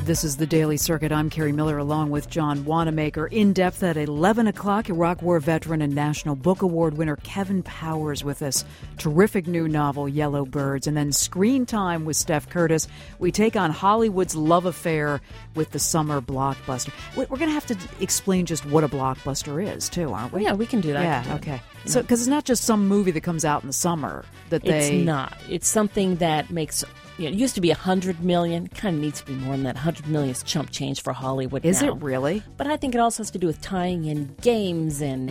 This is the Daily Circuit. I'm Carrie Miller along with John Wanamaker. In depth at 11 o'clock, Iraq War veteran and National Book Award winner Kevin Powers with us. Terrific new novel, Yellow Birds. And then Screen Time with Steph Curtis. We take on Hollywood's love affair with the summer blockbuster. We're going to have to explain just what a blockbuster is, too, aren't we? Yeah, we can do that. Yeah, okay. So, because it's not just some movie that comes out in the summer that It's not. It's something that makes... it used to be 100 million. Kind of needs to be more than that. 100 million is chump change for Hollywood Is now. it really? But I think it also has to do with tying in games and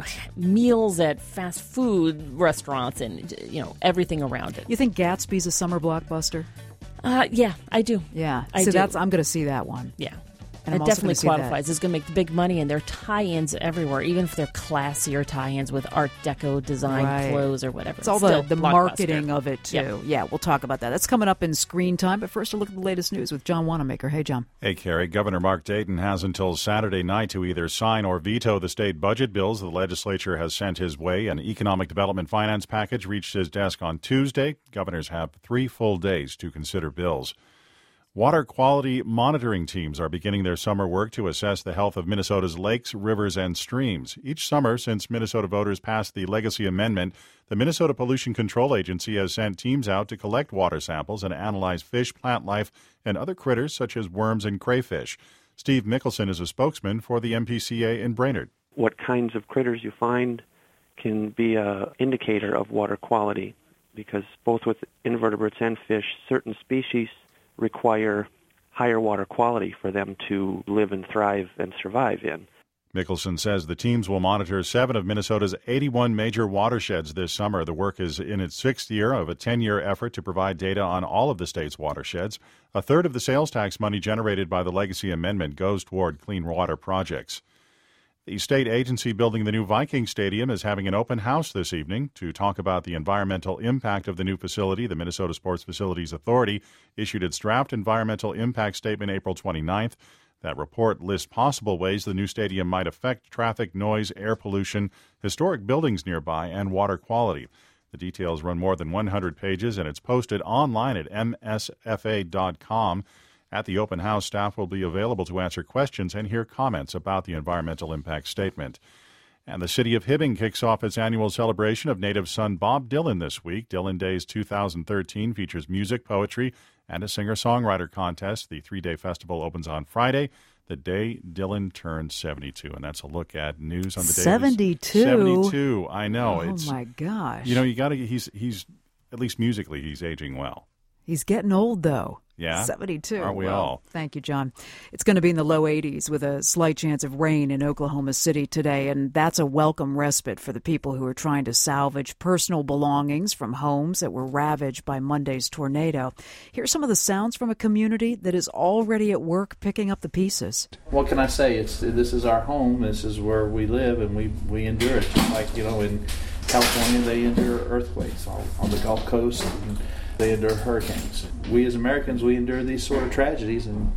meals at fast food restaurants and, everything around it. You think Gatsby's a summer blockbuster? Yeah, I do. Yeah. I do. I'm going to see that one. Yeah. And it I'm also definitely gonna see that. qualifies. It's going to make the big money, and there are tie-ins everywhere, even if they're classier tie-ins with Art Deco design clothes or whatever. It's all still the marketing of it, too. Yeah. We'll talk about that. That's coming up in Screen Time. But first, a look at the latest news with John Wanamaker. Hey, John. Hey, Carrie. Governor Mark Dayton has until Saturday night to either sign or veto the state budget bills the legislature has sent his way. An economic development finance package reached his desk on Tuesday. Governors have 3 full days to consider bills. Water quality monitoring teams are beginning their summer work to assess the health of Minnesota's lakes, rivers, and streams. Each summer since Minnesota voters passed the Legacy Amendment, the Minnesota Pollution Control Agency has sent teams out to collect water samples and analyze fish, plant life, and other critters such as worms and crayfish. Steve Mickelson is a spokesman for the MPCA in Brainerd. What kinds of critters you find can be an indicator of water quality, because both with invertebrates and fish, certain species require higher water quality for them to live and thrive and survive in. Mickelson says the teams will monitor 7 of Minnesota's 81 major watersheds this summer. The work is in its 6th year of a 10-year effort to provide data on all of the state's watersheds. A third of the sales tax money generated by the Legacy Amendment goes toward clean water projects. The state agency building the new Viking Stadium is having an open house this evening to talk about the environmental impact of the new facility. The Minnesota Sports Facilities Authority issued its draft environmental impact statement April 29th. That report lists possible ways the new stadium might affect traffic, noise, air pollution, historic buildings nearby, and water quality. The details run more than 100 pages, and it's posted online at msfa.com. At the open house, staff will be available to answer questions and hear comments about the environmental impact statement. And the city of Hibbing kicks off its annual celebration of native son Bob Dylan this week. Dylan Days 2013 features music, poetry, and a singer-songwriter contest. The 3-day festival opens on Friday, the day Dylan turned 72. And that's a look at news on the day. 72? 72, I know. Oh, my gosh. You got to, he's, at least musically, he's aging well. He's getting old, though. Yeah. 72. Aren't we all? Thank you, John. It's going to be in the low 80s with a slight chance of rain in Oklahoma City today, and that's a welcome respite for the people who are trying to salvage personal belongings from homes that were ravaged by Monday's tornado. Here's some of the sounds from a community that is already at work picking up the pieces. What can I say? This is our home. This is where we live, and we endure it. Just like, in California, they endure earthquakes on the Gulf Coast. And they endure hurricanes. We as Americans, we endure these sort of tragedies, and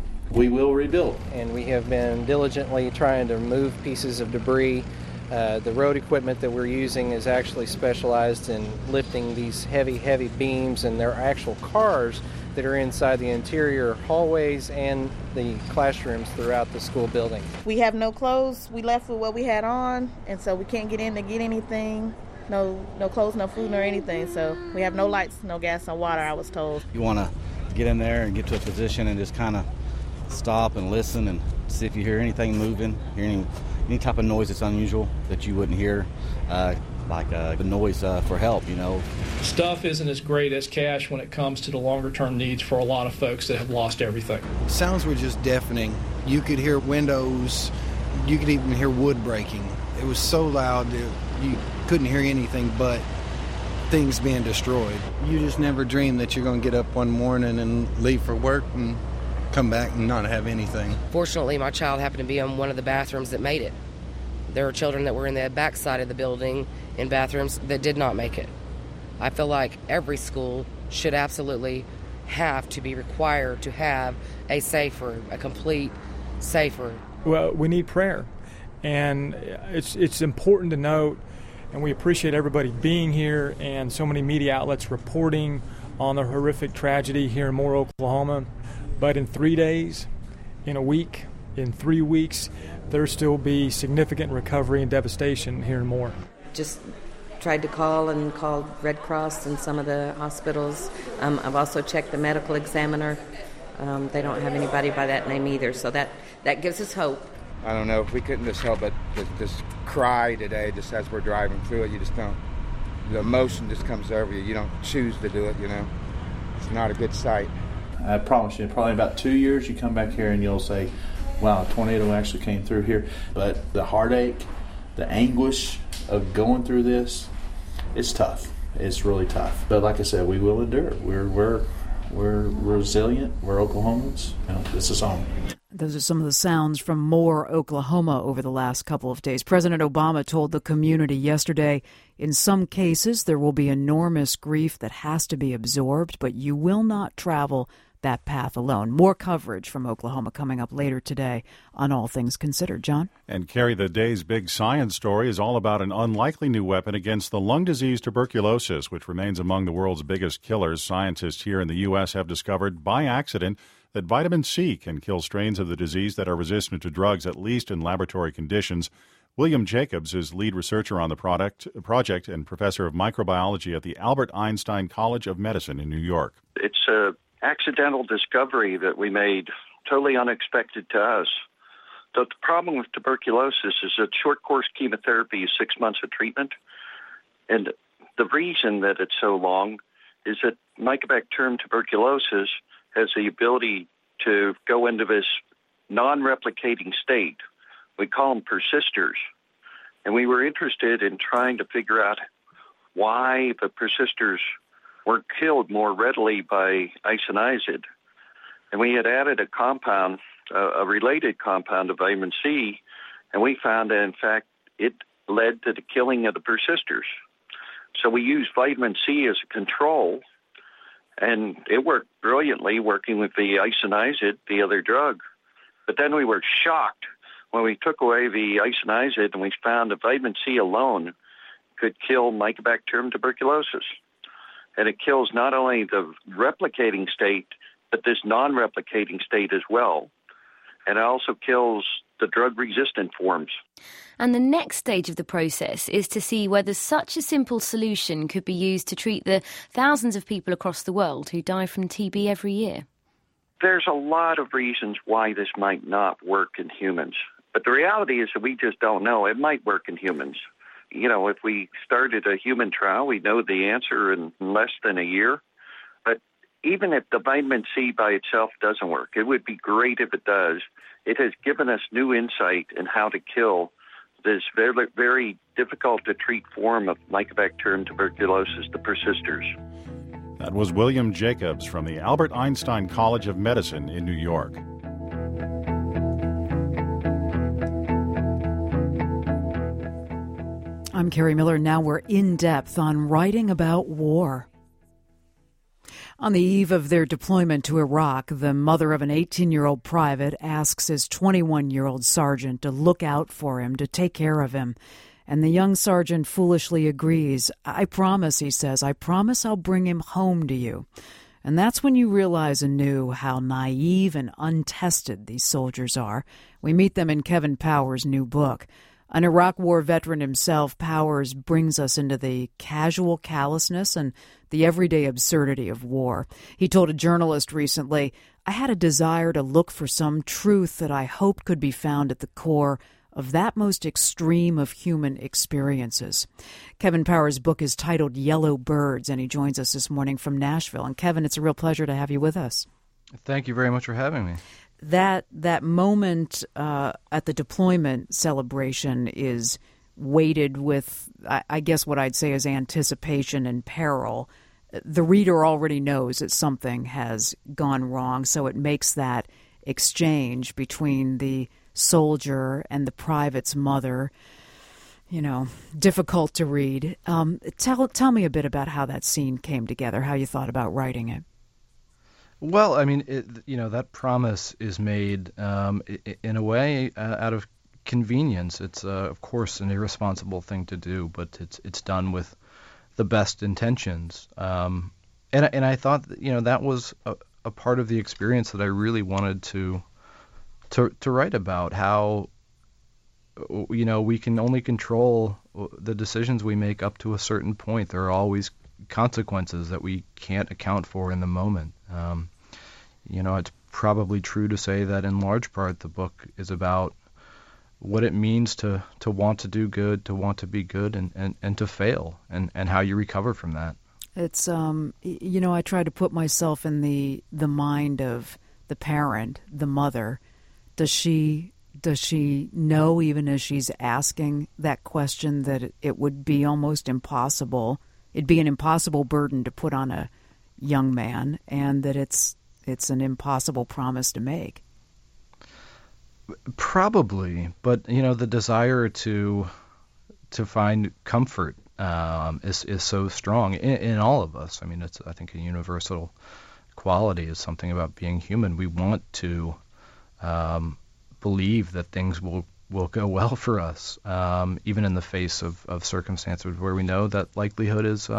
we will rebuild. And we have been diligently trying to remove pieces of debris. The road equipment that we're using is actually specialized in lifting these heavy beams, and there are actual cars that are inside the interior hallways and the classrooms throughout the school building. We have no clothes. We left with what we had on, and so we can't get in to get anything. No clothes, no food, nor anything. So we have no lights, no gas, no water, I was told. You want to get in there and get to a position and just kind of stop and listen and see if you hear anything moving, hear any type of noise that's unusual that you wouldn't hear, like the noise for help, Stuff isn't as great as cash when it comes to the longer-term needs for a lot of folks that have lost everything. Sounds were just deafening. You could hear windows. You could even hear wood breaking. It was so loud that you couldn't hear anything but things being destroyed. You just never dream that you're going to get up one morning and leave for work and come back and not have anything. Fortunately, my child happened to be in one of the bathrooms that made it. There are children that were in the back side of the building in bathrooms that did not make it. I feel like every school should absolutely have to be required to have a safe room, a complete safe room. Well, we need prayer. And it's important to note, and we appreciate everybody being here and so many media outlets reporting on the horrific tragedy here in Moore, Oklahoma. But in 3 days, in a week, in 3 weeks, there'll still be significant recovery and devastation here and more. Just tried to call Red Cross and some of the hospitals. I've also checked the medical examiner. They don't have anybody by that name either, so that gives us hope. I don't know if we couldn't just help but just cry today, just as we're driving through it. You just don't, the emotion just comes over you. You don't choose to do it, It's not a good sight. I promise you, probably about 2 years, you come back here and you'll say, wow, a tornado actually came through here. But the heartache, the anguish of going through this, it's tough. It's really tough. But like I said, we will endure it. We're resilient. We're Oklahomans. This is home. Those are some of the sounds from Moore, Oklahoma over the last couple of days. President Obama told the community yesterday, in some cases there will be enormous grief that has to be absorbed, but you will not travel that path alone. More coverage from Oklahoma coming up later today on All Things Considered. John? And Carrie, the day's big science story is all about an unlikely new weapon against the lung disease tuberculosis, which remains among the world's biggest killers. Scientists here in the U.S. have discovered by accident that vitamin C can kill strains of the disease that are resistant to drugs, at least in laboratory conditions. William Jacobs is lead researcher on the project and professor of microbiology at the Albert Einstein College of Medicine in New York. It's an accidental discovery that we made, totally unexpected to us. The problem with tuberculosis is that short-course chemotherapy is 6 months of treatment. And the reason that it's so long is that Mycobacterium tuberculosis has the ability to go into this non-replicating state. We call them persisters. And we were interested in trying to figure out why the persisters weren't killed more readily by isoniazid. And we had added a compound, a related compound of vitamin C, and we found that, in fact, it led to the killing of the persisters. So we used vitamin C as a control, and it worked brilliantly working with the isoniazid, the other drug. But then we were shocked when we took away the isoniazid and we found that vitamin C alone could kill Mycobacterium tuberculosis. And it kills not only the replicating state, but this non-replicating state as well. And it also kills the drug-resistant forms. And the next stage of the process is to see whether such a simple solution could be used to treat the thousands of people across the world who die from TB every year. There's a lot of reasons why this might not work in humans. But the reality is that we just don't know. It might work in humans. If we started a human trial, we'd know the answer in less than a year. But even if the vitamin C by itself doesn't work, it would be great if it does. It has given us new insight in how to kill this very, very difficult to treat form of Mycobacterium tuberculosis, the persisters. That was William Jacobs from the Albert Einstein College of Medicine in New York. I'm Carrie Miller. Now we're in depth on writing about war. On the eve of their deployment to Iraq, the mother of an 18-year-old private asks his 21-year-old sergeant to look out for him, to take care of him. And the young sergeant foolishly agrees. I promise, he says, I promise I'll bring him home to you. And that's when you realize anew how naive and untested these soldiers are. We meet them in Kevin Powers' new book. An Iraq War veteran himself, Powers brings us into the casual callousness and the everyday absurdity of war. He told a journalist recently, I had a desire to look for some truth that I hoped could be found at the core of that most extreme of human experiences. Kevin Powers' book is titled Yellow Birds, and he joins us this morning from Nashville. And Kevin, it's a real pleasure to have you with us. Thank you very much for having me. That moment at the deployment celebration is weighted with, I guess what I'd say is anticipation and peril. The reader already knows that something has gone wrong, so it makes that exchange between the soldier and the private's mother, difficult to read. Tell me a bit about how that scene came together, how you thought about writing it. Well, I mean, that promise is made in a way out of convenience. It's, of course, an irresponsible thing to do, but it's done with the best intentions. And I thought that, that was a a part of the experience that I really wanted to write about. How, we can only control the decisions we make up to a certain point. There are always consequences that we can't account for in the moment. It's probably true to say that in large part the book is about what it means to want to do good, to want to be good, and to fail, and how you recover from that. It's, I try to put myself in the mind of the parent, the mother. Does she know, even as she's asking that question, that it would be almost impossible? It'd be an impossible burden to put on a young man, and that it's an impossible promise to make. Probably, but the desire to find comfort is so strong in all of us. I mean, it's, I think, a universal quality is something about being human. We want to believe that things will go well for us, even in the face of circumstances where we know that likelihood is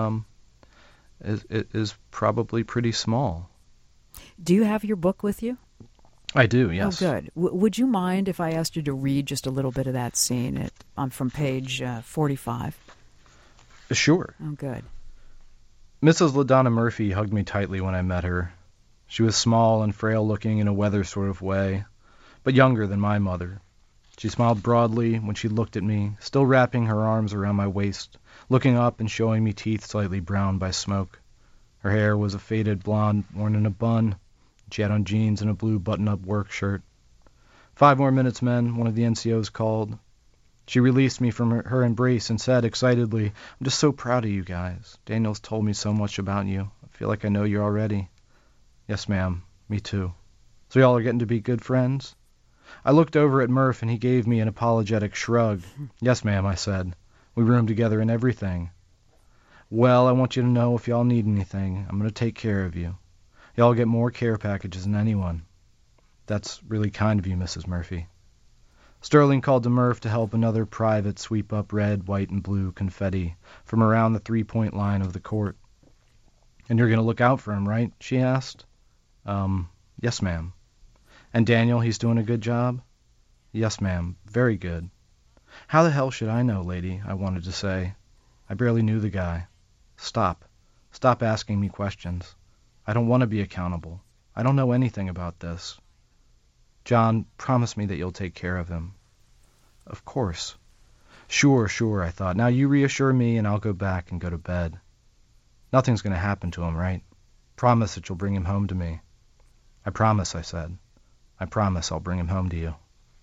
probably pretty small. Do you have your book with you? I do, yes. Oh, good. Would you mind if I asked you to read just a little bit of that scene from page 45? Sure. Oh, good. Mrs. LaDonna Murphy hugged me tightly when I met her. She was small and frail-looking in a weather sort of way, but younger than my mother. She smiled broadly when she looked at me, still wrapping her arms around my waist, looking up and showing me teeth slightly browned by smoke. Her hair was a faded blonde worn in a bun. She had on jeans and a blue button-up work shirt. 5 more minutes, men, one of the NCOs called. She released me from her embrace and said excitedly, I'm just so proud of you guys. Daniel's told me so much about you. I feel like I know you already. Yes, ma'am. Me too. So y'all are getting to be good friends? I looked over at Murph and he gave me an apologetic shrug. Yes, ma'am, I said. We room together and everything. Well, I want you to know if y'all need anything, I'm going to take care of you. Y'all get more care packages than anyone. That's really kind of you, Mrs. Murphy. Sterling called to Murph to help another private sweep up red, white, and blue confetti from around the 3-point line of the court. And you're going to look out for him, right? She asked. Yes, ma'am. And Daniel, he's doing a good job? Yes, ma'am. Very good. How the hell should I know, lady? I wanted to say. I barely knew the guy. Stop. Stop asking me questions. I don't want to be accountable. I don't know anything about this. John, promise me that you'll take care of him. Of course. Sure, I thought. Now you reassure me and I'll go back and go to bed. Nothing's going to happen to him, right? Promise that you'll bring him home to me. I promise, I said. I promise I'll bring him home to you.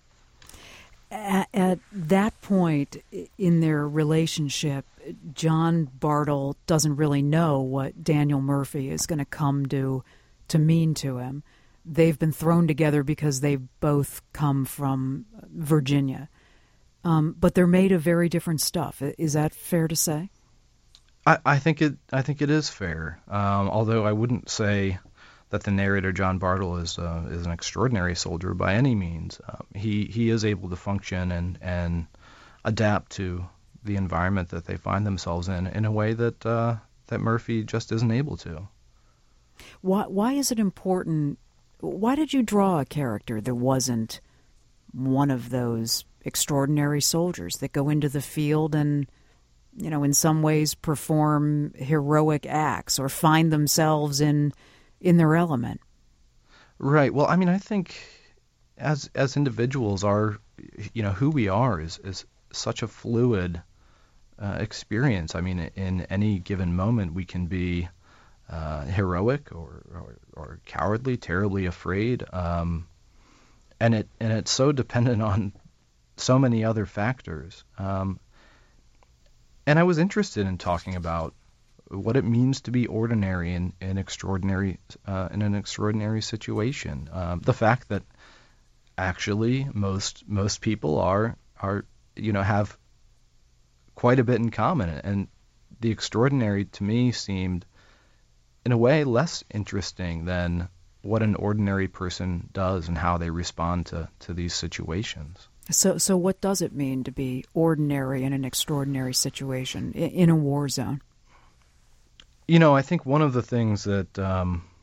At that point in their relationship, John Bartle doesn't really know what Daniel Murphy is going to come to mean to him. They've been thrown together because they've both come from Virginia. But they're made of very different stuff. Is that fair to say? I think it is fair. Although I wouldn't say that the narrator, John Bartle, is an extraordinary soldier by any means. He is able to function and adapt to the environment that they find themselves in a way that Murphy just isn't able to. Why is it important? Why did you draw a character that wasn't one of those extraordinary soldiers that go into the field and, in some ways perform heroic acts or find themselves in their element? Right. Well, I mean, I think as individuals, who we are is such a fluid experience. I mean, in any given moment, we can be heroic or cowardly, terribly afraid, and it's so dependent on so many other factors. And I was interested in talking about what it means to be ordinary in an extraordinary situation. The fact that actually most people are have quite a bit in common, and the extraordinary to me seemed in a way less interesting than what an ordinary person does and how they respond to these situations. So what does it mean to be ordinary in an extraordinary situation in a war zone? I think one of the things that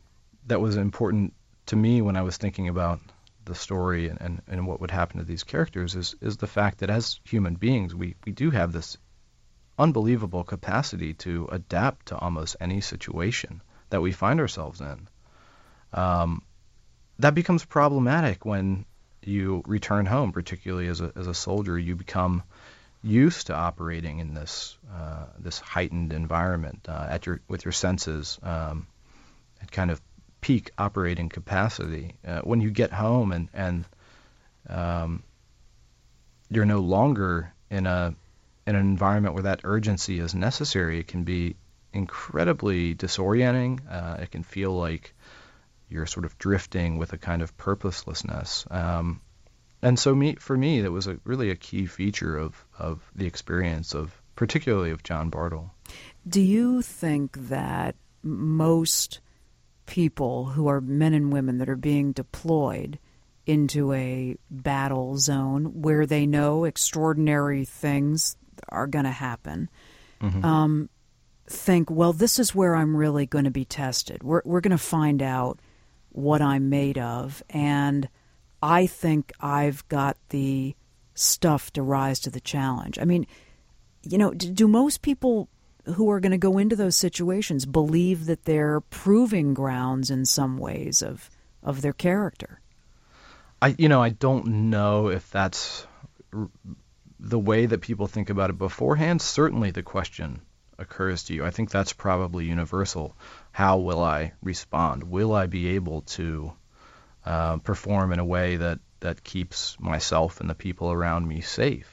that was important to me when I was thinking about the story and what would happen to these characters is the fact that as human beings, we do have this unbelievable capacity to adapt to almost any situation that we find ourselves in. That becomes problematic when you return home, particularly as a soldier. You become used to operating in this heightened environment with your senses at kind of peak operating capacity. When you get home and you're no longer in an environment where that urgency is necessary, it can be incredibly disorienting. It can feel like you're sort of drifting with a kind of purposelessness. And so for me, that was really a key feature of the experience particularly of John Bartle. Do you think that most people who are men and women that are being deployed into a battle zone where they know extraordinary things are going to happen, think, well, this is where I'm really going to be tested. We're going to find out what I'm made of, and I think I've got the stuff to rise to the challenge. I mean, do most people who are going to go into those situations believe that they're proving grounds in some ways of their character? I don't know if that's the way that people think about it beforehand. Certainly the question occurs to you. I think that's probably universal. How will I respond? Will I be able to perform in a way that keeps myself and the people around me safe?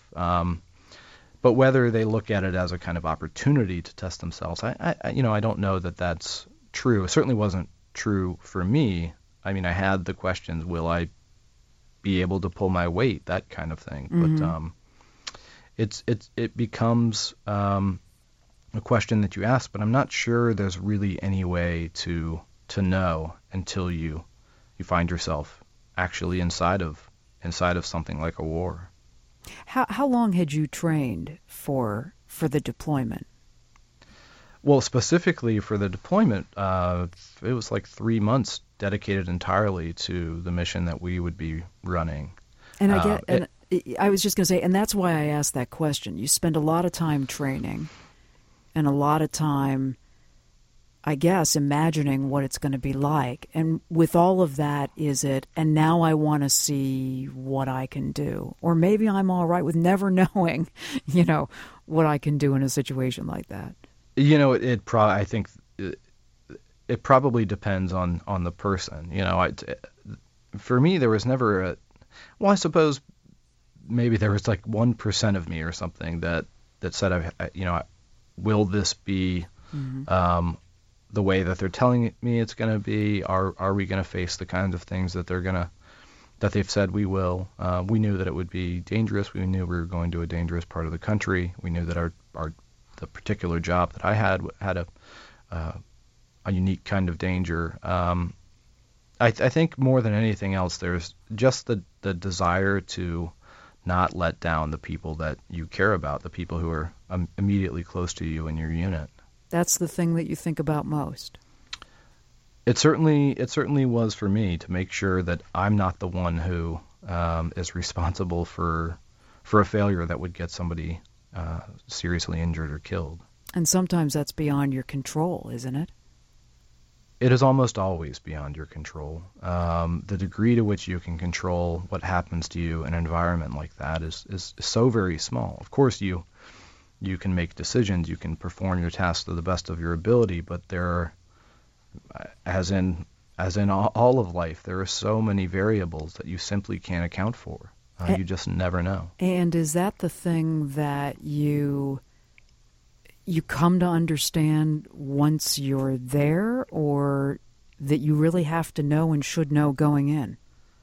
But whether they look at it as a kind of opportunity to test themselves, I don't know that that's true. It certainly wasn't true for me. I mean, I had the questions, will I be able to pull my weight, that kind of thing. Mm-hmm. But it becomes a question that you ask, but I'm not sure there's really any way to know until you find yourself actually inside of something like a war. How long had you trained for the deployment? Well, specifically for the deployment, it was like 3 months dedicated entirely to the mission that we would be running. And I was just going to say, and that's why I asked that question. You spend a lot of time training and a lot of time, I guess, imagining what it's going to be like. And with all of that, and now I want to see what I can do. Or maybe I'm all right with never knowing, what I can do in a situation like that. I think it probably depends on the person. For me, there was never I suppose maybe there was like 1% of me or something that said, will this be the way that they're telling me it's going to be? Are we going to face the kinds of things that they've said we will? We knew that it would be dangerous. We knew we were going to a dangerous part of the country. We knew that the particular job that I had a unique kind of danger. I think more than anything else, there's just the desire to not let down the people that you care about, the people who are immediately close to you in your unit. That's the thing that you think about most. It certainly was for me, to make sure that I'm not the one who is responsible for a failure that would get somebody seriously injured or killed. And sometimes that's beyond your control, isn't it? It is almost always beyond your control. The degree to which you can control what happens to you in an environment like that is so very small. Of course, you can make decisions, you can perform your tasks to the best of your ability, but there are, as in all of life, there are so many variables that you simply can't account for. You just never know. And is that the thing that you come to understand once you're there, or that you really have to know and should know going in?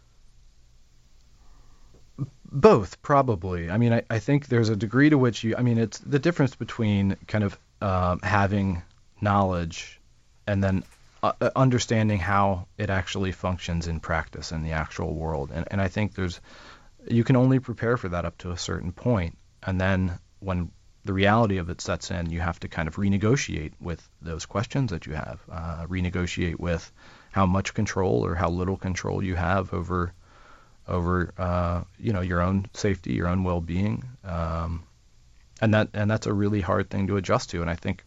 Both, probably. I mean, I think there's a degree to which it's the difference between kind of having knowledge and then understanding how it actually functions in practice in the actual world. And I think you can only prepare for that up to a certain point. And then when the reality of it sets in, you have to kind of renegotiate with those questions that you have, renegotiate with how much control or how little control you have over your own safety, your own well-being, and that's a really hard thing to adjust to. And I think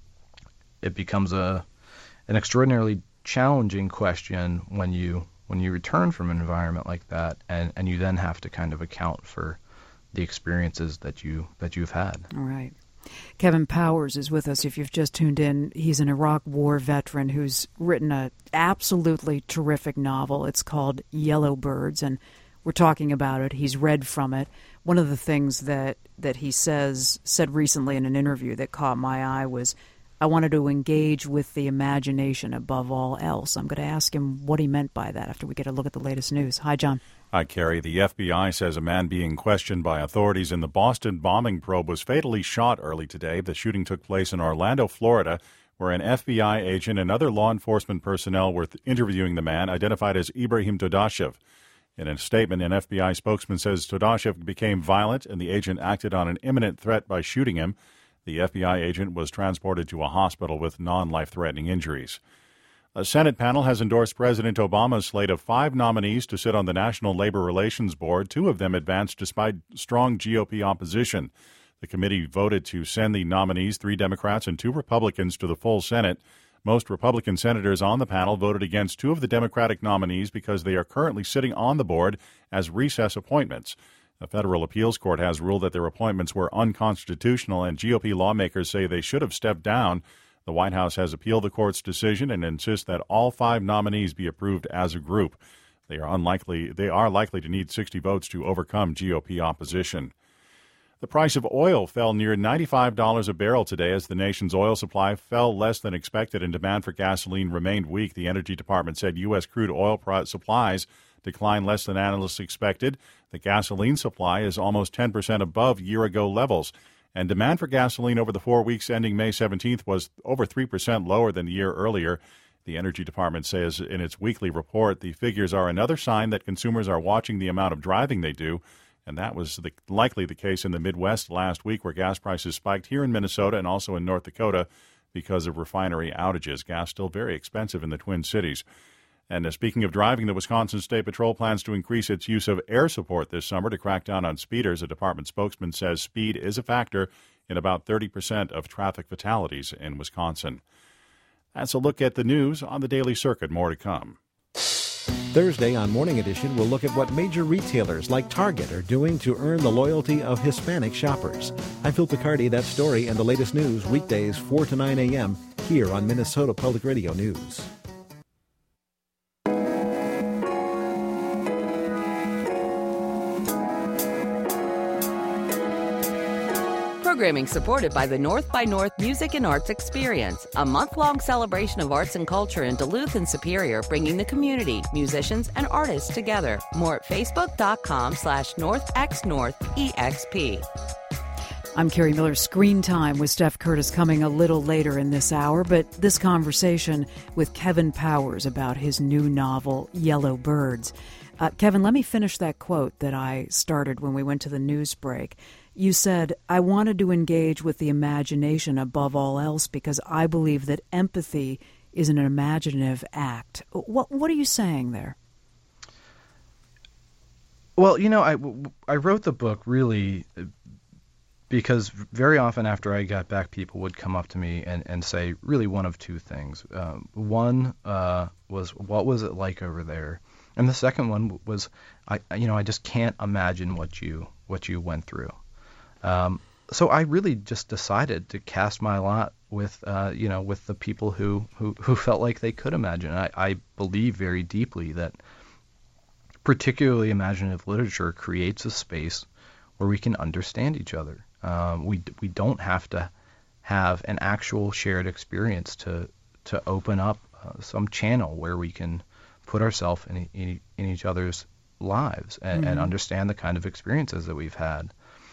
it becomes an extraordinarily challenging question when you return from an environment like that, and you then have to kind of account for the experiences that you've had. All right. Kevin Powers is with us. If you've just tuned in, he's an Iraq War veteran who's written an absolutely terrific novel. It's called Yellow Birds, and we're talking about it. He's read from it. One of the things that he said recently in an interview that caught my eye was, I wanted to engage with the imagination above all else. I'm going to ask him what he meant by that after we get a look at the latest news. Hi, John. Hi, Carrie. The FBI says a man being questioned by authorities in the Boston bombing probe was fatally shot early today. The shooting took place in Orlando, Florida, where an FBI agent and other law enforcement personnel were interviewing the man, identified as Ibrahim Todashev. In a statement, an FBI spokesman says Todashev became violent and the agent acted on an imminent threat by shooting him. The FBI agent was transported to a hospital with non-life-threatening injuries. A Senate panel has endorsed President Obama's slate of 5 nominees to sit on the National Labor Relations Board. 2 of them advanced despite strong GOP opposition. The committee voted to send the nominees, 3 Democrats and 2 Republicans, to the full Senate. Most Republican senators on the panel voted against 2 of the Democratic nominees because they are currently sitting on the board as recess appointments. A federal appeals court has ruled that their appointments were unconstitutional, and GOP lawmakers say they should have stepped down. The White House has appealed the court's decision and insists that all 5 nominees be approved as a group. They are likely to need 60 votes to overcome GOP opposition. The price of oil fell near $95 a barrel today as the nation's oil supply fell less than expected and demand for gasoline remained weak. The Energy Department said U.S. crude oil supplies declined less than analysts expected. The gasoline supply is almost 10% above year-ago levels. And demand for gasoline over the 4 weeks ending May 17th was over 3% lower than the year earlier. The Energy Department says in its weekly report the figures are another sign that consumers are watching the amount of driving they do. And that was likely the case in the Midwest last week, where gas prices spiked here in Minnesota and also in North Dakota because of refinery outages. Gas still very expensive in the Twin Cities. And speaking of driving, the Wisconsin State Patrol plans to increase its use of air support this summer to crack down on speeders. A department spokesman says speed is a factor in about 30% of traffic fatalities in Wisconsin. That's a look at the news on the Daily Circuit. More to come. Thursday on Morning Edition, we'll look at what major retailers like Target are doing to earn the loyalty of Hispanic shoppers. I'm Phil Picardi. That story and the latest news weekdays 4 to 9 a.m. here on Minnesota Public Radio News. Programming supported by the North by North Music and Arts Experience, a month-long celebration of arts and culture in Duluth and Superior, bringing the community, musicians, and artists together. More at facebook.com/NorthXNorthEXP. I'm Carrie Miller. Screen Time with Steph Curtis coming a little later in this hour, but this conversation with Kevin Powers about his new novel, Yellow Birds. Kevin, let me finish that quote that I started when we went to the news break. You said, I wanted to engage with the imagination above all else because I believe that empathy is an imaginative act. What are you saying there? Well, I wrote the book really because very often after I got back, people would come up to me and say really one of 2 things. One was, what was it like over there? And the second one was, I just can't imagine what you went through. So I really just decided to cast my lot with the people who felt like they could imagine. I believe very deeply that particularly imaginative literature creates a space where we can understand each other. We don't have to have an actual shared experience to open up some channel where we can put ourselves in each other's lives and understand the kind of experiences that we've had.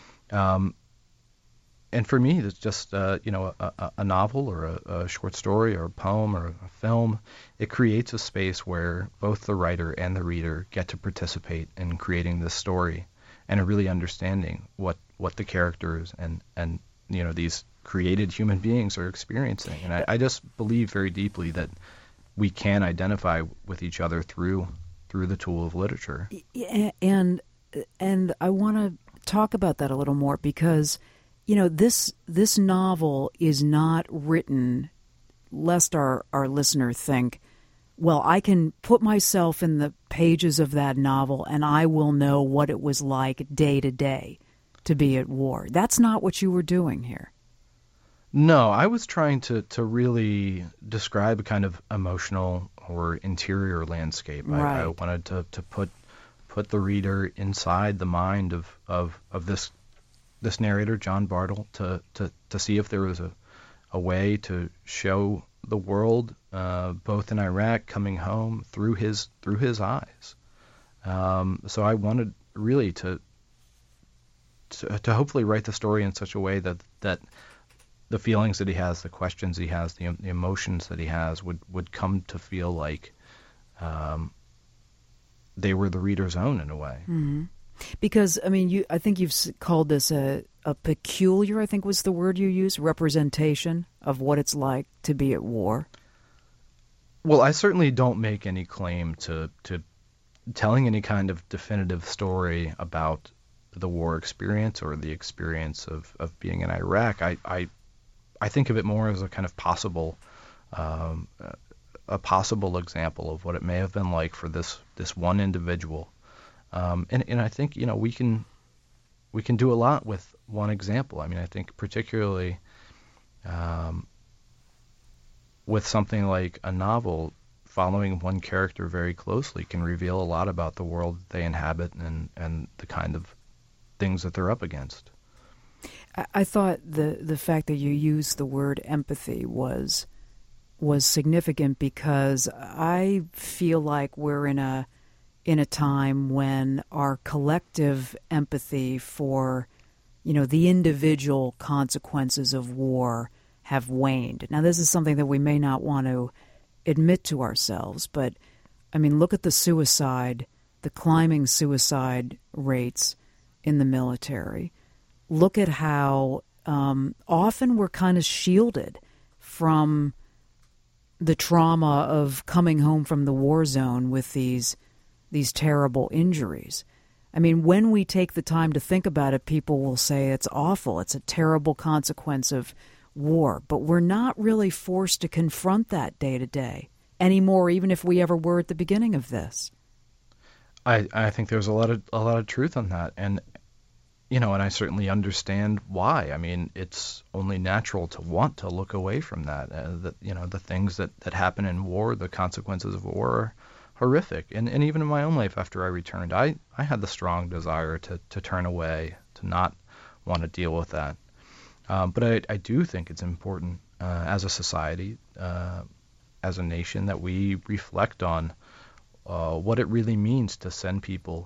And for me, it's just a novel or a short story or a poem or a film. It creates a space where both the writer and the reader get to participate in creating this story and really understanding what the characters and these created human beings are experiencing. And I just believe very deeply that we can identify with each other through the tool of literature. And I want to talk about that a little more because, this novel is not written lest our listener think, well, I can put myself in the pages of that novel and I will know what it was like day to day to be at war. That's not what you were doing here. No, I was trying to really describe a kind of emotional or interior landscape. Right. I wanted to put the reader inside the mind of this narrator, John Bartle, to see if there was a way to show the world, both in Iraq, coming home through his eyes. So I wanted really to hopefully write the story in such a way that the feelings that he has, the questions he has, the emotions that he has would come to feel like they were the reader's own in a way. Mm-hmm. Because, I think you've called this a peculiar, I think was the word you used, representation of what it's like to be at war. Well, I certainly don't make any claim to telling any kind of definitive story about the war experience or the experience of being in Iraq. I think of it more as a kind of possible example of what it may have been like for this one individual. And I think, we can do a lot with one example. I think particularly with something like a novel, following one character very closely can reveal a lot about the world that they inhabit and the kind of things that they're up against. I thought the fact that you used the word empathy was significant because I feel like we're in a time when our collective empathy for, the individual consequences of war have waned. Now, this is something that we may not want to admit to ourselves, but, look at the climbing suicide rates in the military. Look at how often we're kind of shielded from the trauma of coming home from the war zone with these terrible injuries. When we take the time to think about it, people will say it's awful, it's a terrible consequence of war, but we're not really forced to confront that day to day anymore, even if we ever were at the beginning of this. I think there's a lot of truth on that, and and I certainly understand why. It's only natural to want to look away from that. The things that happen in war, the consequences of war, are horrific. And even in my own life after I returned, I had the strong desire to turn away, to not want to deal with that. But I do think it's important as a society, as a nation, that we reflect on what it really means to send people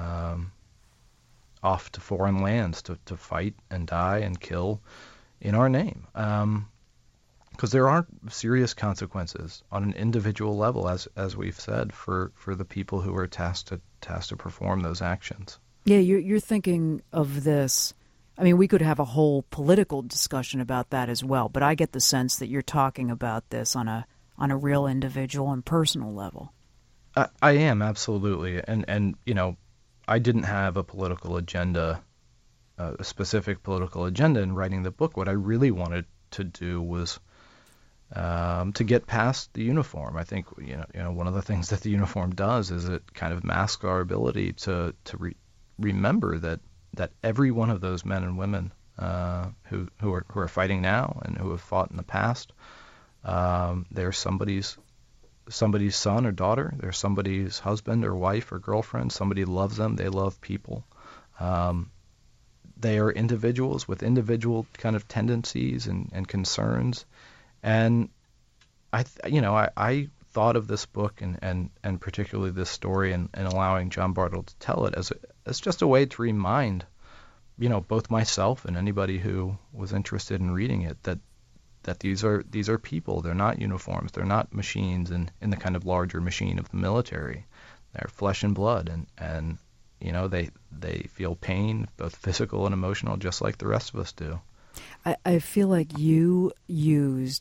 off to foreign lands to fight and die and kill in our name. Because there are serious consequences on an individual level, as we've said, for the people who are tasked to perform those actions. Yeah, you're thinking of this. We could have a whole political discussion about that as well, but I get the sense that you're talking about this on a real individual and personal level. I am, absolutely. And I didn't have a political agenda, a specific political agenda in writing the book. What I really wanted to do was to get past the uniform. I think one of the things that the uniform does is it kind of masks our ability to remember that every one of those men and women who are fighting now and who have fought in the past, they're somebody's son or daughter, they're somebody's husband or wife or girlfriend. Somebody loves them. They love people. They are individuals with individual kind of tendencies and concerns. And I thought of this book and particularly this story and allowing John Bartle to tell it as just a way to remind, both myself and anybody who was interested in reading it that these are people. They're not uniforms. They're not machines in the kind of larger machine of the military. They're flesh and blood, and they feel pain, both physical and emotional, just like the rest of us do. I feel like you used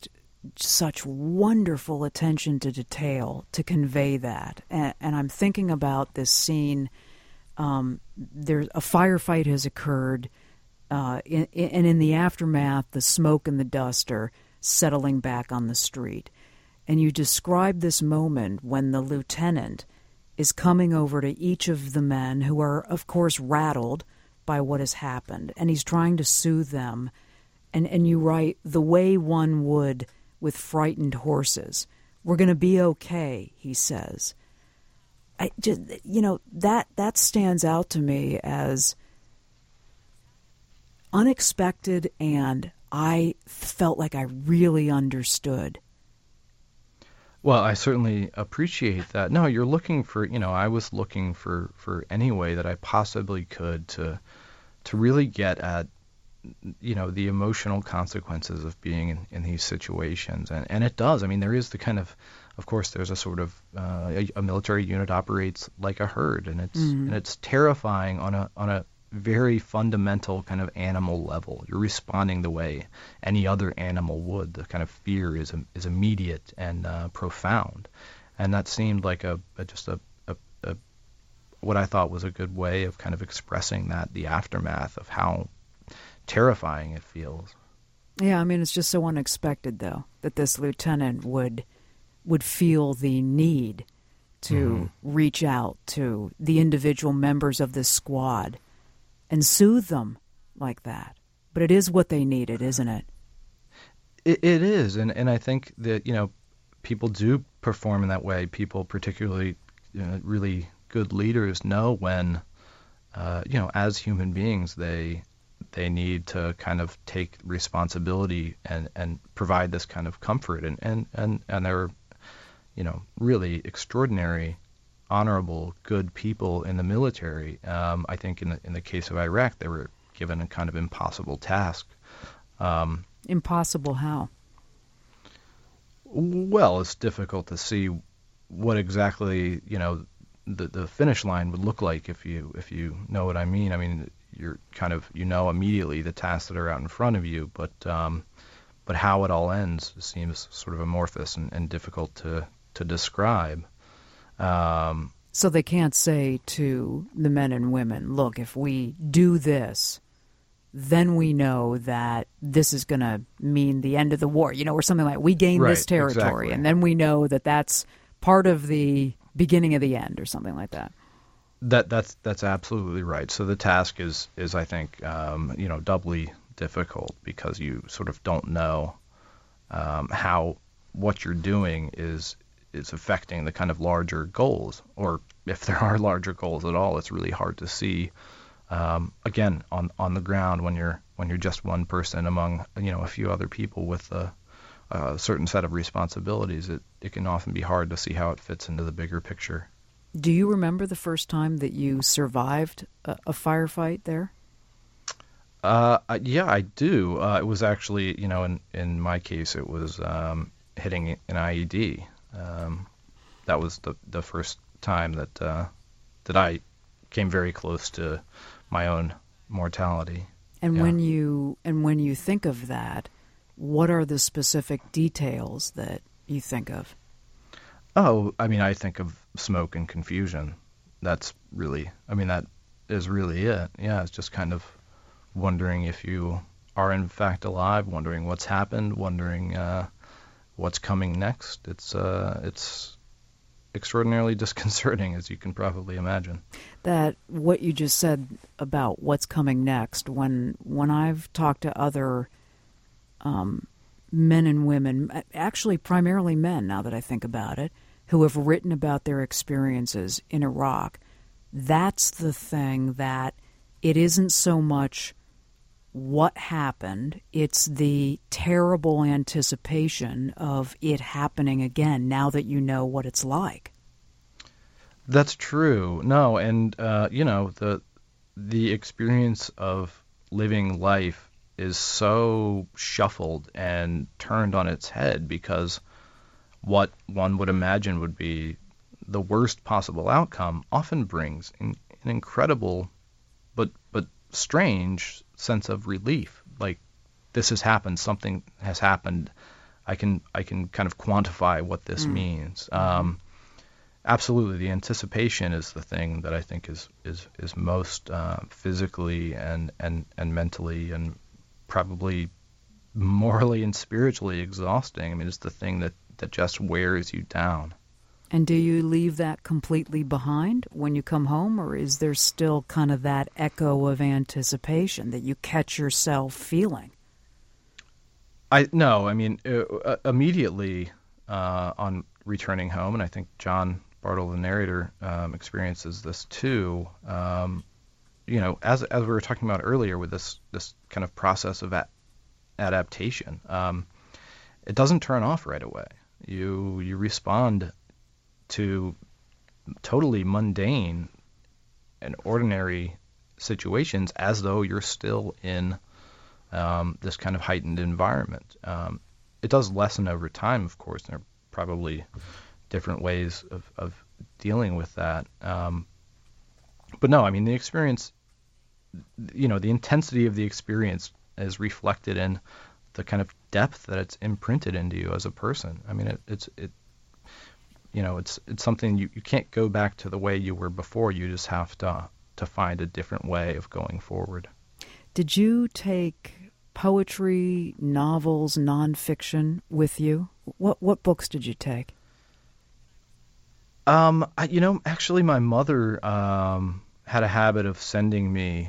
such wonderful attention to detail to convey that. And I'm thinking about this scene. There's a firefight has occurred, and in the aftermath, the smoke and the dust are settling back on the street. And you describe this moment when the lieutenant is coming over to each of the men who are, of course, rattled by what has happened, and he's trying to soothe them. And you write, the way one would with frightened horses. We're going to be okay, he says. I just, that stands out to me as unexpected, and I felt like I really understood. Well, I certainly appreciate that. No, you're looking for, I was looking for any way that I possibly could to really get at, the emotional consequences of being in these situations. And it does. I mean, there is the kind of course, there's a sort of, a military unit operates like a herd, and it's terrifying on a very fundamental kind of animal level. You're responding the way any other animal would. The kind of fear is immediate and profound, and that seemed like just what I thought was a good way of kind of expressing the aftermath of how terrifying it feels. Yeah, I mean, it's just so unexpected, though, that this lieutenant would feel the need to reach out to the individual members of this squad and soothe them like that. But it is what they needed, isn't it? It is, and I think that, people do perform in that way. People, particularly really good leaders, know when, as human beings, they need to kind of take responsibility and provide this kind of comfort. And they're, really extraordinary, honorable, good people in the military. I think in the case of Iraq, they were given a kind of impossible task. Impossible how? Well, it's difficult to see what exactly, the finish line would look like if you know what I mean. I mean, you're kind of, immediately the tasks that are out in front of you, but how it all ends seems sort of amorphous and difficult to describe. So they can't say to the men and women, look, if we do this, then we know that this is going to mean the end of the war, or something like we gain this territory, exactly. And then we know that that's part of the beginning of the end or something like that. That's absolutely right. So the task is I think, doubly difficult because you sort of don't know how what you're doing is affecting the kind of larger goals, or if there are larger goals at all. It's really hard to see. Again, on the ground when you're just one person among a few other people with a certain set of responsibilities, it can often be hard to see how it fits into the bigger picture. Do you remember the first time that you survived a firefight there? Yeah, I do. It was actually, in my case, it was hitting an IED. That was the first time that I came very close to my own mortality. And yeah. when you think of that, what are the specific details that you think of? Oh, I mean, I think of smoke and confusion. That is really it. Yeah, it's just kind of wondering if you are in fact alive, wondering what's happened, wondering what's coming next. It's extraordinarily disconcerting, as you can probably imagine. That what you just said about what's coming next, when I've talked to other men and women, actually primarily men now that I think about it, who have written about their experiences in Iraq, that's the thing, that it isn't so much what happened, it's the terrible anticipation of it happening again now that you know what it's like. That's true. No, and the experience of living life is so shuffled and turned on its head, because what one would imagine would be the worst possible outcome often brings an incredible but strange sense of relief. Like, this has happened, something has happened I can kind of quantify what this means. Absolutely, the anticipation is the thing that I think is most physically and mentally and probably morally and spiritually exhausting. I mean, it's the thing that just wears you down. And do you leave that completely behind when you come home, or is there still kind of that echo of anticipation that you catch yourself feeling? No, I mean, immediately on returning home, and I think John Bartle, the narrator, experiences this too. As we were talking about earlier with this kind of process of adaptation, it doesn't turn off right away. You respond to totally mundane and ordinary situations as though you're still in this kind of heightened environment. It does lessen over time, of course. There are probably different ways of dealing with that. But no, I mean, the experience, the intensity of the experience is reflected in the kind of depth that it's imprinted into you as a person. I mean, it's something you can't go back to the way you were before. You just have to find a different way of going forward. Did you take poetry, novels, nonfiction with you? What books did you take? Actually, my mother had a habit of sending me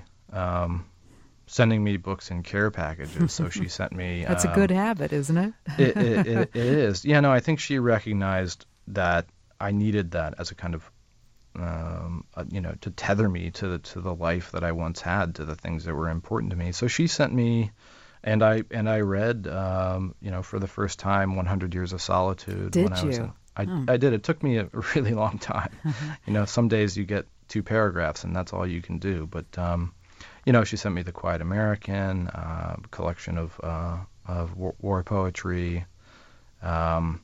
books in care packages. So she sent me. That's a good habit, isn't it? It is. Yeah, no, I think she recognized that I needed that as a kind of, to tether me to the life that I once had, to the things that were important to me. So she sent me, and I read, for the first time, 100 Years of Solitude. Did you? I did. It took me a really long time. Some days you get 2 paragraphs and that's all you can do. But, she sent me The Quiet American, collection of war poetry, The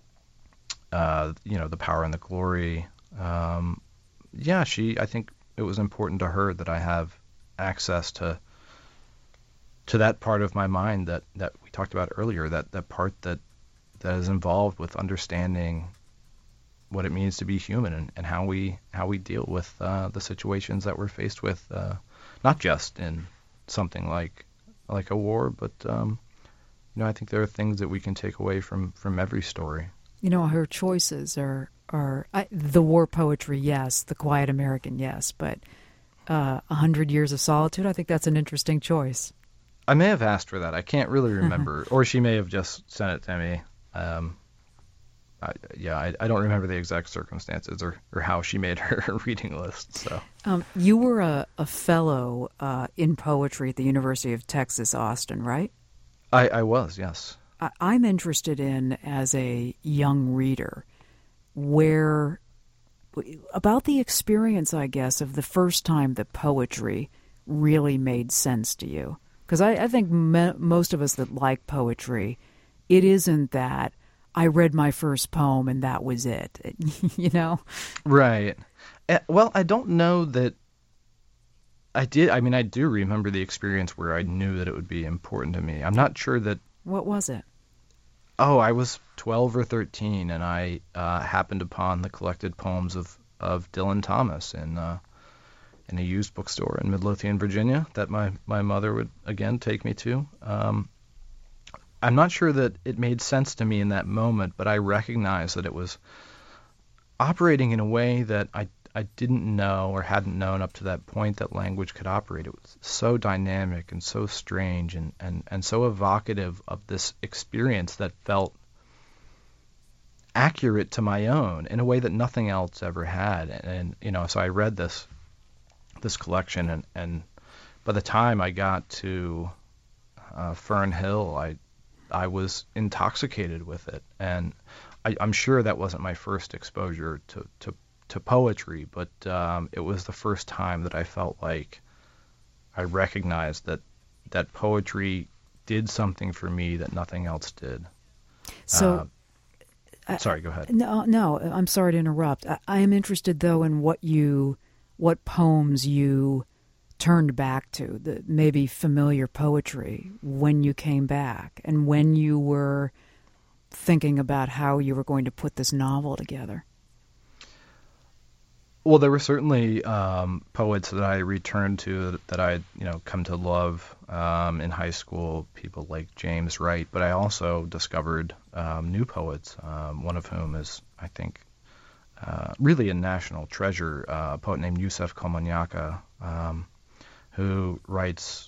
Power and the Glory. I think it was important to her that I have access to that part of my mind that we talked about earlier, that part that is involved with understanding what it means to be human and how we deal with the situations that we're faced with, not just in something like a war, but I think there are things that we can take away from every story. Her choices are the war poetry, yes, The Quiet American, yes, but 100 Years of Solitude, I think that's an interesting choice. I may have asked for that. I can't really remember, or she may have just sent it to me. I don't remember the exact circumstances or how she made her reading list. So you were a fellow in poetry at the University of Texas, Austin, right? I was, yes. I'm interested in, as a young reader, about the experience, I guess, of the first time that poetry really made sense to you. Because I think most of us that like poetry, it isn't that I read my first poem and that was it, Right. Well, I don't know that I did. I mean, I do remember the experience where I knew that it would be important to me. I'm not sure that... What was it? Oh, I was 12 or 13, and I happened upon the collected poems of Dylan Thomas in a used bookstore in Midlothian, Virginia, that my mother would, again, take me to. I'm not sure that it made sense to me in that moment, but I recognized that it was operating in a way that I didn't know or hadn't known up to that point that language could operate. It was so dynamic and so strange and so evocative of this experience that felt accurate to my own in a way that nothing else ever had. And so I read this collection, and by the time I got to Fern Hill, I was intoxicated with it, and I'm sure that wasn't my first exposure to poetry, but it was the first time that I felt like I recognized that poetry did something for me that nothing else did. So, sorry, go ahead. No, I'm sorry to interrupt. I am interested, though, in what poems you turned back to, the maybe familiar poetry when you came back, and when you were thinking about how you were going to put this novel together? Well, there were certainly poets that I returned to that I come to love in high school, people like James Wright, but I also discovered new poets, one of whom is, I think, really a national treasure, a poet named Yusef Komunyakaa, who writes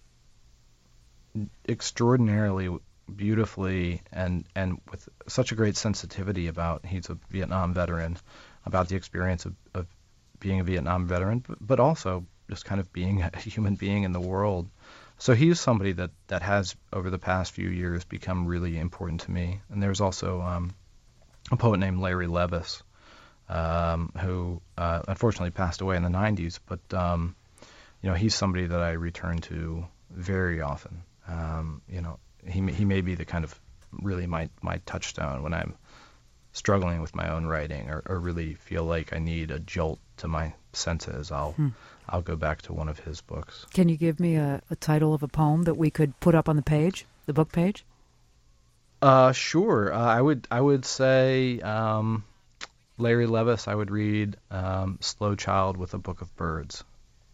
extraordinarily beautifully and with such a great sensitivity about, he's a Vietnam veteran, about the experience of being a Vietnam veteran, but also just kind of being a human being in the world. So he's somebody that has, over the past few years, become really important to me. And there's also a poet named Larry Levis, who unfortunately passed away in the 90s, but he's somebody that I return to very often. He may be the kind of really my touchstone when I'm struggling with my own writing or really feel like I need a jolt to my senses. I'll go back to one of his books. Can you give me a title of a poem that we could put up on the page, the book page? Sure. I would say Larry Levis. I would read Slow Child with a Book of Birds.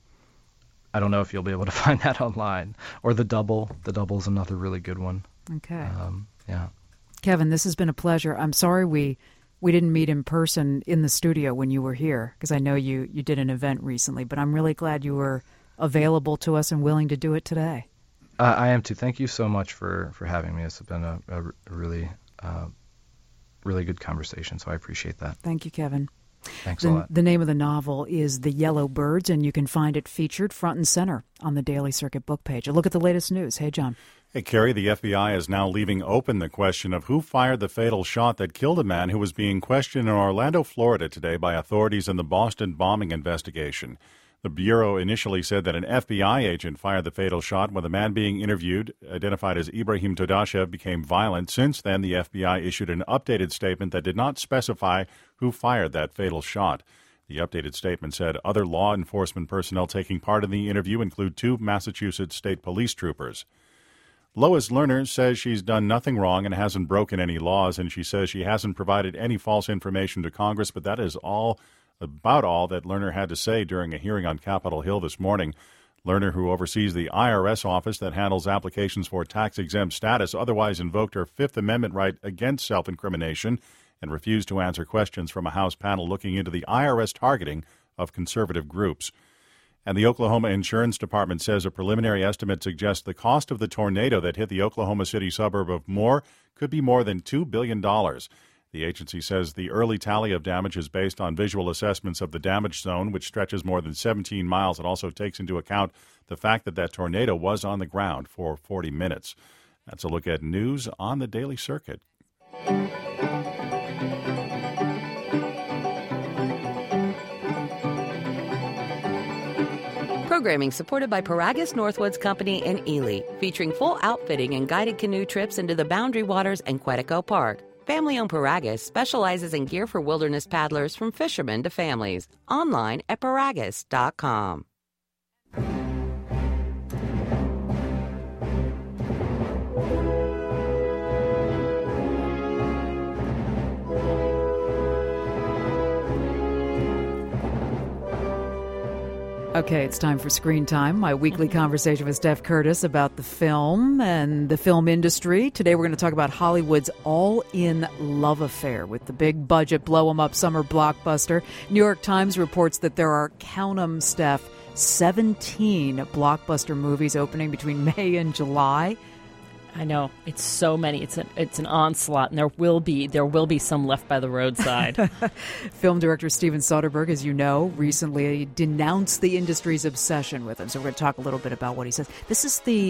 I don't know if you'll be able to find that online. Or The Double. The Double is another really good one. Okay. Yeah. Kevin, this has been a pleasure. I'm sorry we didn't meet in person in the studio when you were here, because I know you did an event recently, but I'm really glad you were available to us and willing to do it today. I am too. Thank you so much for having me. It's been a really, really good conversation, so I appreciate that. Thank you, Kevin. Thanks a lot. The name of the novel is The Yellow Birds, and you can find it featured front and center on the Daily Circuit book page. A look at the latest news. Hey, John. Hey, Carrie, the FBI is now leaving open the question of who fired the fatal shot that killed a man who was being questioned in Orlando, Florida today by authorities in the Boston bombing investigation. The Bureau initially said that an FBI agent fired the fatal shot when the man being interviewed, identified as Ibrahim Todashev, became violent. Since then, the FBI issued an updated statement that did not specify who fired that fatal shot. The updated statement said other law enforcement personnel taking part in the interview include 2 Massachusetts State Police troopers. Lois Lerner says she's done nothing wrong and hasn't broken any laws, and she says she hasn't provided any false information to Congress, but that is about all that Lerner had to say during a hearing on Capitol Hill this morning. Lerner, who oversees the IRS office that handles applications for tax-exempt status, otherwise invoked her Fifth Amendment right against self-incrimination and refused to answer questions from a House panel looking into the IRS targeting of conservative groups. And the Oklahoma Insurance Department says a preliminary estimate suggests the cost of the tornado that hit the Oklahoma City suburb of Moore could be more than $2 billion. The agency says the early tally of damage is based on visual assessments of the damage zone, which stretches more than 17 miles. It also takes into account the fact that tornado was on the ground for 40 minutes. That's a look at news on the Daily Circuit. Programming supported by Paragus Northwoods Company in Ely, featuring full outfitting and guided canoe trips into the Boundary Waters and Quetico Park. Family-owned Paragus specializes in gear for wilderness paddlers from fishermen to families. Online at paragus.com. Okay, it's time for Screen Time, my weekly conversation with Steph Curtis about the film and the film industry. Today we're going to talk about Hollywood's all-in love affair with the big budget blow-em-up summer blockbuster. New York Times reports that there are, count 'em, Steph, 17 blockbuster movies opening between May and July. I know, it's so many. It's an onslaught, and there will be some left by the roadside. Film director Steven Soderbergh, as you know, recently denounced the industry's obsession with him. So we're going to talk a little bit about what he says. This is the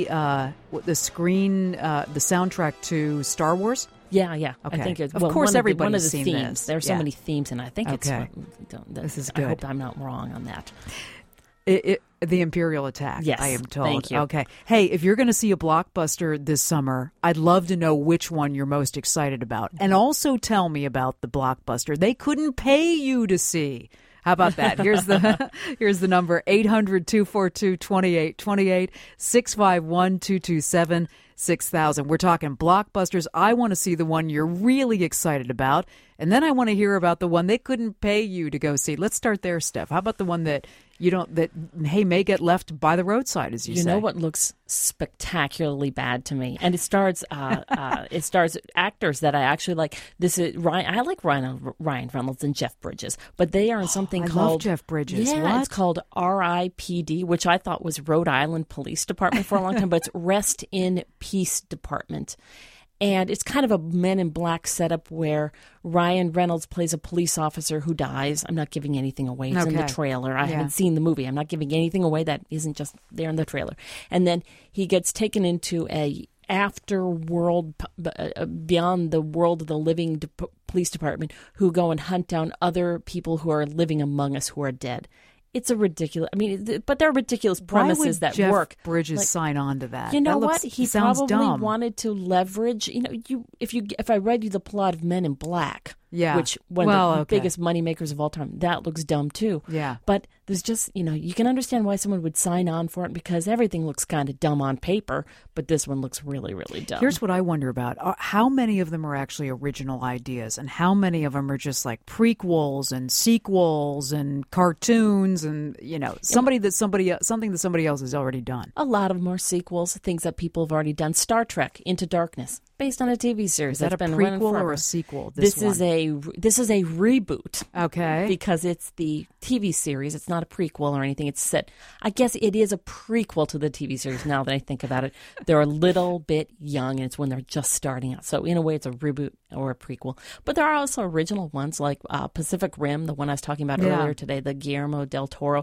soundtrack to Star Wars. Yeah. Okay. I think it's, of course everybody's seen themes. This. There are so many themes, and I think okay. This is good. I hope I'm not wrong on that. The Imperial Attack, yes, I am told. Thank you. Okay. Hey, if you're going to see a blockbuster this summer, I'd love to know which one you're most excited about. And also tell me about the blockbuster they couldn't pay you to see. How about that? Here's the number, 800-242-2828, 651-227. 6000. We're talking blockbusters. I want to see the one you're really excited about, and then I want to hear about the one they couldn't pay you to go see. Let's start there, Steph. How about the one that may get left by the roadside, as you say? You know what looks spectacularly bad to me, and it stars actors that I actually like. This is Ryan. I like Ryan Reynolds and Jeff Bridges, but they are in something I called love Jeff Bridges. Yeah, what? It's called RIPD, which I thought was Rhode Island Police Department for a long time, but it's Rest in Peace Department. And it's kind of a Men in Black setup where Ryan Reynolds plays a police officer who dies. I'm not giving anything away. It's in the trailer. I haven't seen the movie. I'm not giving anything away that isn't just there in the trailer. And then he gets taken into a after-world, beyond the world of the living police department, who go and hunt down other people who are living among us who are dead. It's a ridiculous. But there are ridiculous premises that Jeff work. Bridges sign on to that? You know that what? He sounds probably dumb. wanted to leverage. If I read you the plot of Men in Black, which one of the biggest moneymakers of all time, that looks dumb too. Yeah. But there's just you can understand why someone would sign on for it because everything looks kind of dumb on paper, but this one looks really, really dumb. Here's what I wonder about: how many of them are actually original ideas, and how many of them are just like prequels and sequels and cartoons, and something that somebody else has already done. A lot of them are sequels, things that people have already done. Star Trek: Into Darkness, based on a TV series. Is that that's a been prequel running or a sequel? This is a reboot. Okay, because it's the TV series. It's not a prequel or anything. It's set. I guess it is a prequel to the TV series. Now that I think about it, they're a little bit young, and it's when they're just starting out. So in a way, it's a reboot or a prequel. But there are also original ones like Pacific Rim, the one I was talking about earlier today, the Guillermo del Toro.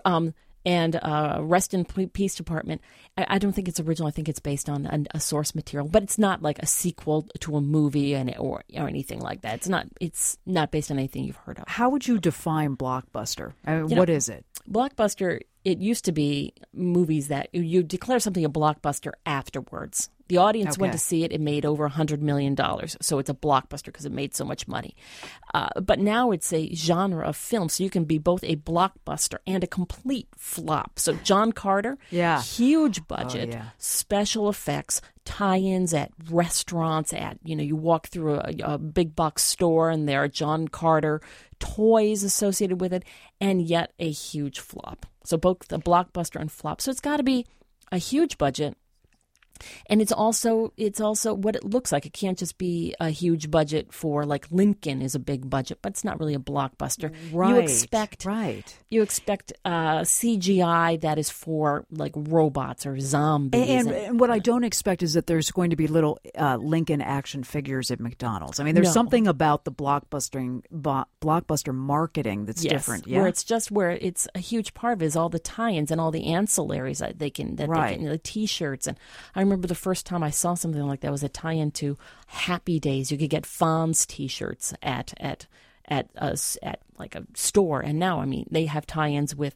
And Rest in Peace Department. I don't think it's original. I think it's based on a source material, but it's not like a sequel to a movie or anything like that. It's not based on anything you've heard of. How would you define blockbuster? What is it? Blockbuster. It used to be movies that you declare something a blockbuster afterwards. The audience went to see it. It made over $100 million. So it's a blockbuster because it made so much money. But now it's a genre of film. So you can be both a blockbuster and a complete flop. So John Carter, huge budget, special effects, tie-ins at restaurants, you walk through a big box store and there are John Carter toys associated with it, and yet a huge flop. So both the blockbuster and flop. So it's got to be a huge budget. And it's also what it looks like. It can't just be a huge budget for like Lincoln is a big budget, but it's not really a blockbuster. Right. You expect CGI that is for like robots or zombies. And what I don't expect is that there's going to be little Lincoln action figures at McDonald's. I mean, there's something about the blockbuster marketing that's different. Yeah? Where it's a huge part of it is all the tie-ins and all the ancillaries that they can the T-shirts. And I remember the first time I saw something like that was a tie-in to Happy Days. You could get Fonz T-shirts at like a store, and now they have tie-ins with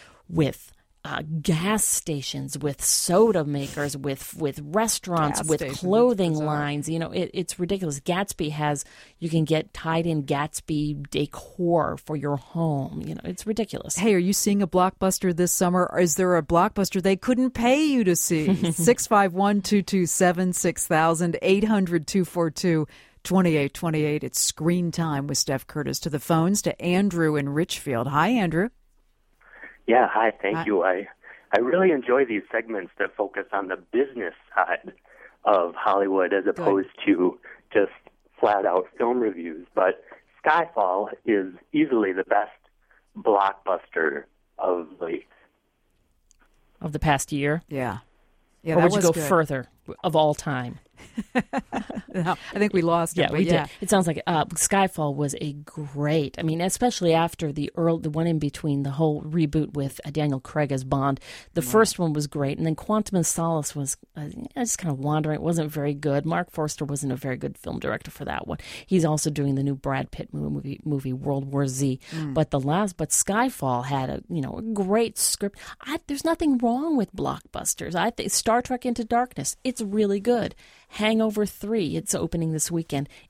gas stations, with soda makers, with restaurants, with clothing lines. It's ridiculous. Gatsby you can get tied in Gatsby decor for your home. It's ridiculous. Hey, are you seeing a blockbuster this summer? Or is there a blockbuster they couldn't pay you to see? 651-227-6000, 800-242-2828. It's Screen Time with Steph Curtis. To the phones to Andrew in Richfield. Hi, Andrew. Yeah, hi, thank you. I really enjoy these segments that focus on the business side of Hollywood as opposed to just flat-out film reviews. But Skyfall is easily the best blockbuster of the past year. Yeah. Or would you go further of all time? No, I think we lost it. Yeah, we did. It sounds like Skyfall was a great. Especially after the one in between, the whole reboot with Daniel Craig as Bond. The first one was great, and then Quantum of Solace was just kind of wandering. It wasn't very good. Mark Forster wasn't a very good film director for that one. He's also doing the new Brad Pitt movie World War Z. But Skyfall had a great script. There's nothing wrong with blockbusters. I think Star Trek Into Darkness, it's really good. Hangover 3, it's opening this weekend.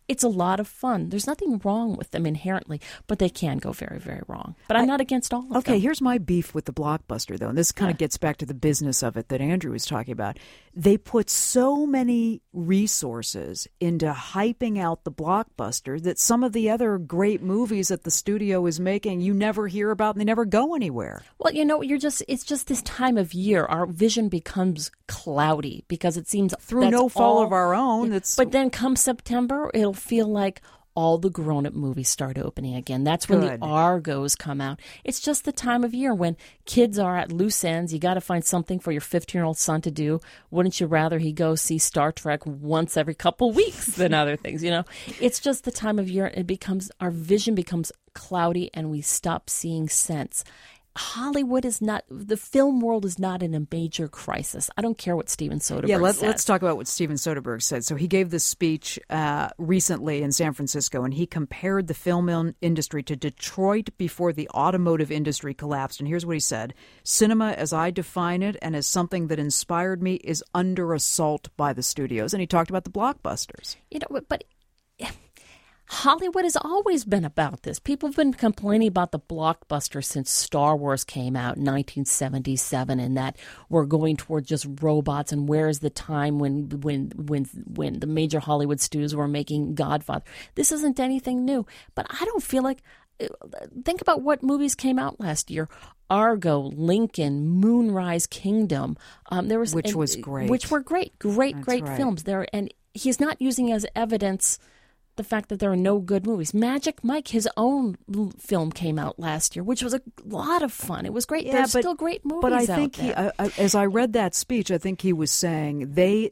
It's a lot of fun. There's nothing wrong with them inherently, but they can go very, very wrong. But I'm not against all of them. Okay, here's my beef with the Blockbuster, though, and this kind of gets back to the business of it that Andrew was talking about. They put so many resources into hyping out the Blockbuster that some of the other great movies that the studio is making you never hear about and they never go anywhere. Well, it's just this time of year. Our vision becomes cloudy because it seems through no fault of our own. But then come September, it'll feel like all the grown-up movies start opening again. That's when the Argos come out. It's just the time of year when kids are at loose ends. You got to find something for your 15-year-old son to do. Wouldn't you rather he go see Star Trek once every couple weeks than other things? It's just the time of year. Our vision becomes cloudy, and we stop seeing sense. Hollywood is not, the film world is not in a major crisis. I don't care what Steven Soderbergh said. Let's talk about what Steven Soderbergh said. So he gave this speech recently in San Francisco, and he compared the film industry to Detroit before the automotive industry collapsed. And here's what he said. Cinema, as I define it, and as something that inspired me, is under assault by the studios. And he talked about the blockbusters. But Hollywood has always been about this. People have been complaining about the blockbuster since Star Wars came out in 1977, and that we're going toward just robots. And where is the time when the major Hollywood studios were making Godfather? This isn't anything new. But I don't feel like. Think about what movies came out last year: Argo, Lincoln, Moonrise Kingdom. Which was great. Which were great films. And he's not using as evidence the fact that there are no good movies. Magic Mike, his own film, came out last year, which was a lot of fun. It was great. There's still great movies out there. But I think as I read that speech, I think he was saying they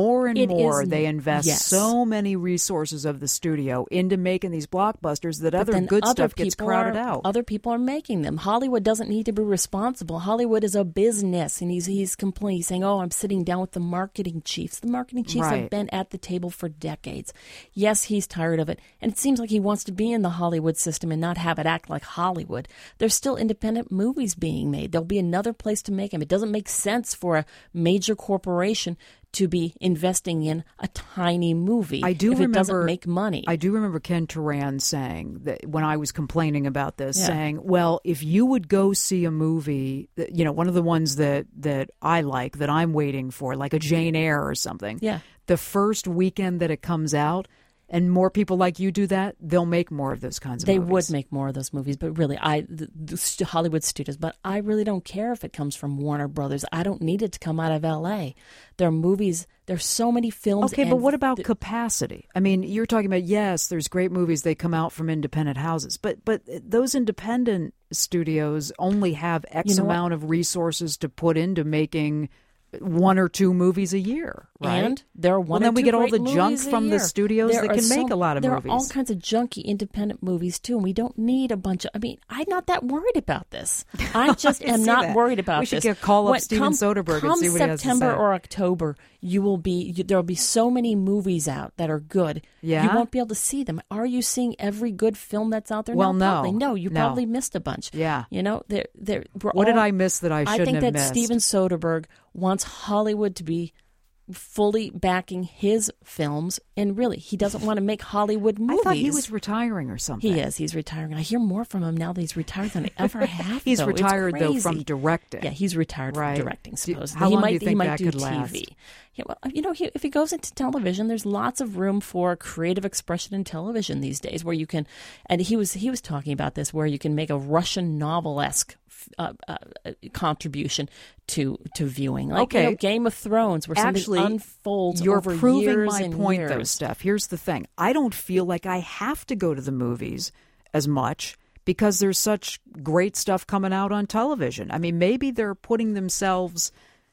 invest so many resources of the studio into making these blockbusters that other good stuff gets crowded out. Other people are making them. Hollywood doesn't need to be responsible. Hollywood is a business, and he's complaining, saying, "Oh, I'm sitting down with the marketing chiefs." The marketing chiefs have been at the table for decades. Yes, he's tired of it, and it seems like he wants to be in the Hollywood system and not have it act like Hollywood. There's still independent movies being made. There'll be another place to make them. It doesn't make sense for a major corporation to be investing in a tiny movie if it doesn't make money. I do remember Ken Turan saying that when I was complaining about this, saying, well, if you would go see a movie, one of the ones that I like, that I'm waiting for, like a Jane Eyre or something, the first weekend that it comes out, and more people like you do that, they'll make more of those kinds of movies. They would make more of those movies, but really, the Hollywood studios, but I really don't care if it comes from Warner Brothers. I don't need it to come out of L.A. There are movies, there's so many films. Okay, but what about capacity? I mean, you're talking about, yes, there's great movies, they come out from independent houses, but those independent studios only have X amount of resources to put into making one or two movies a year, right? And there are then we get all the junk from the studios that can make a lot of movies. There are all kinds of junky independent movies too, and we don't need a bunch of. I mean, I'm not that worried about this. I just am not worried about this. We should call up Steven Soderbergh and see what he has to say. Come September or October, there'll be so many movies out that are good. Yeah? You won't be able to see them. Are you seeing every good film that's out there? Well, probably. No, you probably missed a bunch. Yeah. What did I miss that I shouldn't have missed? I think that Steven Soderbergh wants Hollywood to be fully backing his films, and really, he doesn't want to make Hollywood movies. I thought he was retiring or something. He is. He's retiring. I hear more from him now that he's retired than I ever have. He's retired, though, from directing. Yeah, he's retired from directing, supposedly. How long do you think that could last? TV. Yeah, well, if he goes into television, there's lots of room for creative expression in television these days, where you can, and he was talking about this, where you can make a Russian novel-esque contribution to viewing, like Game of Thrones, where something unfolds over years and years. You're proving my point, though, Steph. Here's the thing: I don't feel like I have to go to the movies as much because there's such great stuff coming out on television. I mean, maybe they're putting themselves,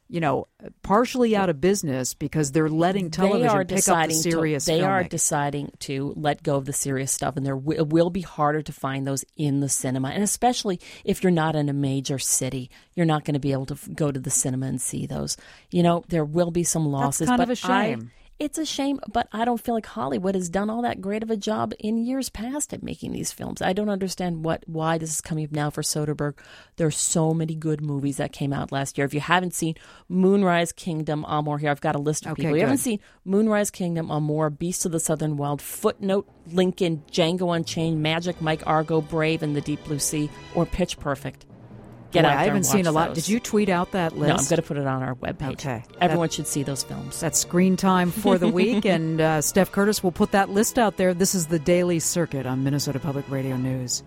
partially out of business because they're letting television pick up the serious filming. They are deciding to let go of the serious stuff, and it will be harder to find those in the cinema. And especially if you're not in a major city, you're not going to be able to go to the cinema and see those. There will be some losses. That's kind of a shame. It's a shame, but I don't feel like Hollywood has done all that great of a job in years past at making these films. I don't understand why this is coming up now for Soderbergh. There are so many good movies that came out last year. If you haven't seen Moonrise Kingdom, Amor, here, I've got a list of people. If you haven't seen Moonrise Kingdom, Amor, Beasts of the Southern Wild, Footnote, Lincoln, Django Unchained, Magic, Mike, Argo, Brave, and the Deep Blue Sea, or Pitch Perfect. Get out there I haven't and seen a lot. those. Did you tweet out that list? No, I'm going to put it on our webpage. Okay. Everyone should see those films. That's screen time for the week, and Steph Curtis will put that list out there. This is the Daily Circuit on Minnesota Public Radio News.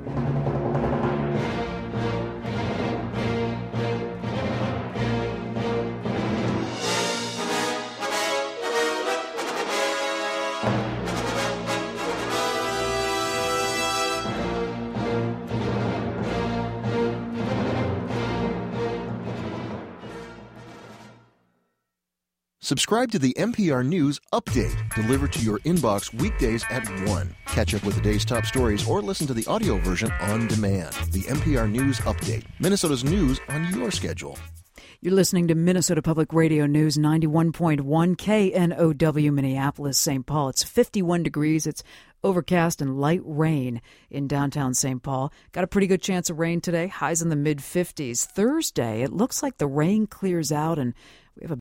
Subscribe to the NPR News Update, delivered to your inbox weekdays at 1. Catch up with the day's top stories or listen to the audio version on demand. The NPR News Update, Minnesota's news on your schedule. You're listening to Minnesota Public Radio News 91.1 KNOW Minneapolis, St. Paul. It's 51 degrees. It's overcast and light rain in downtown St. Paul. Got a pretty good chance of rain today. Highs in the mid-50s. Thursday, it looks like the rain clears out and we have a